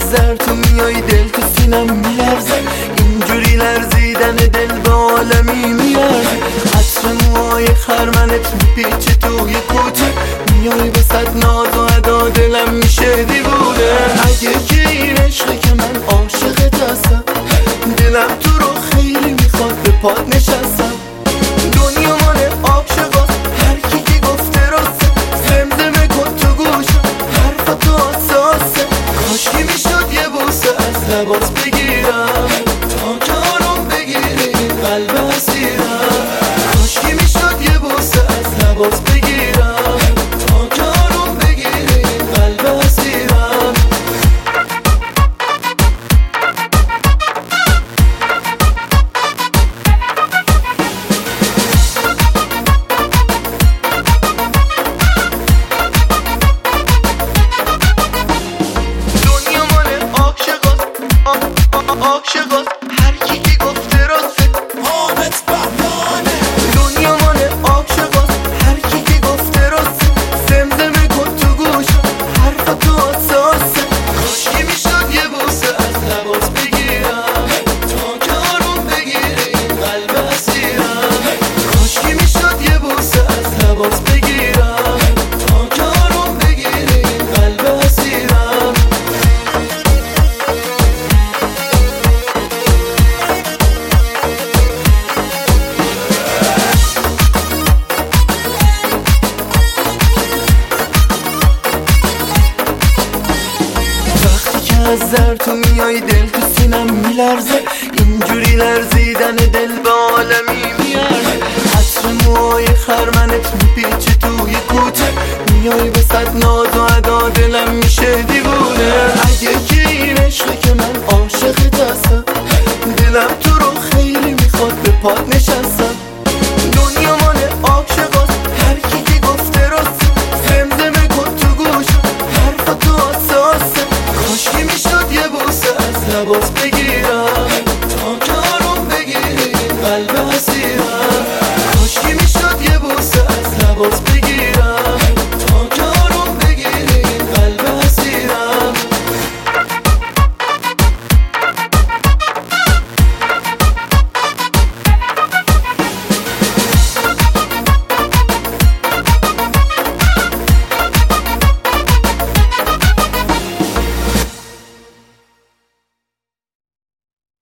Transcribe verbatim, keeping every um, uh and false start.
زر تو میای دل تو سینم میلرزه، اینجوری لرزیدن دل به عالمی میارزه. عطر موهای خرمنت میپیچه توی کوچه، میای وسط ناز و ادا دلم میشه دیوونه. اگه که این عشقه که من عاشقت هستم، دلم تو رو خیلی میخواد به پات نشستم. دنیا مال عاشقاست، هر کی که گفته راسته، زمزمه کن تو گوشم حرفا تو حساسه. کاشکی میشد یه بوسه از لباس بگیرم تا که آروم بگیری این قلب اسیرم. کاشکی میشد یه بوسه از لباس بگیرم تا که آروم بگیری این قلب اسیرم. عاشقاست، هر کی که گفته راسته، حامد بهمانه. دنیا مال عاشقاست، هر کی که گفته راسته، زمزمه کن تو گوشم حرفا تو حساسه. کاشکی میشد یه بوسه از لباس بگیرم تا که آروم بگیری این قلب اسیرم. کاشکی میشد یه بوسه از لباس بگیرم تا که آروم بگیری این قلب اسیرم. از زر تو میای دل تو سینم میلرزه، اینجوری لرزیدن دل به عالمی میارزه. عطر موهای خرمنت میپیچه توی کوچه، میای وسط ناز و ادا دلم میشه دیوونه. اگه که این عشقه که من عاشقت هستم، دلم تو رو خیلی میخواد به پات نشستم. دنیا مال عاشقاست، هر کی که گفته راسته، زمزمه کن تو گوشم حرفا تو حساسه. کاشکی میشد یه بوسه از لباس بگیرم